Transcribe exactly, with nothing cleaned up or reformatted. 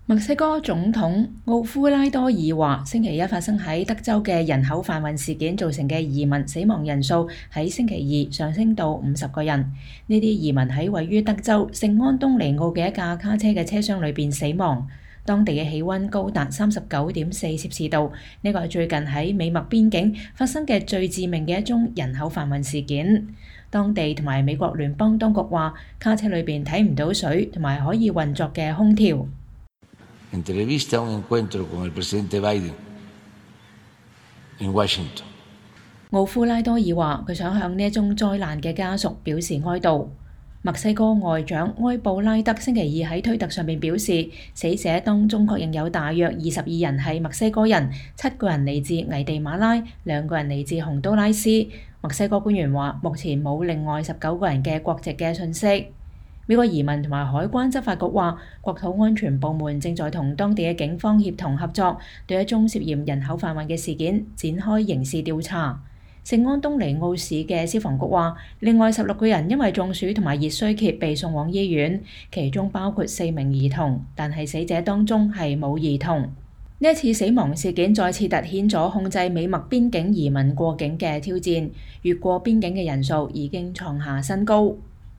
墨西哥總統奧夫拉多爾話，星期一發生喺德州嘅人口販運事件造成嘅移民死亡人數喺星期二上升到五十個人。呢啲移民喺位於德州聖安東尼奧嘅一架卡車嘅車廂裏邊死亡。當地嘅氣溫高達三十九點四攝氏度，呢個係最近喺美墨邊境發生嘅最致命嘅一宗人口販運事件。當地同埋美國聯邦當局話，卡車裏邊睇唔到水同埋可以運作嘅空調。 Entrevista un encuentro con el presidente Biden en Washington。 奧夫拉多爾話：佢想向呢一宗災難嘅家屬表示哀悼。墨西哥外長埃布拉德星期二喺推特上面表示，死者當中確認有大約二十二人係墨西哥人，七個人嚟自危地馬拉，兩個人嚟自洪都拉斯。墨西哥官員話，目前冇另外十九個人嘅國籍嘅信息。美國移民同埋海關執法局話，國土安全部門正在同當地嘅警方協同合作，對一宗涉嫌人口販運嘅事件展開刑事調查。聖安東尼奧市嘅消防局話，另外十六個人因為中暑同埋熱衰竭被送往醫院，其中包括四名兒童，但係死者當中係冇兒童。呢一次死亡事件再次凸顯咗控制美墨邊境移民過境嘅挑戰，越過邊境嘅人數已經創下新高。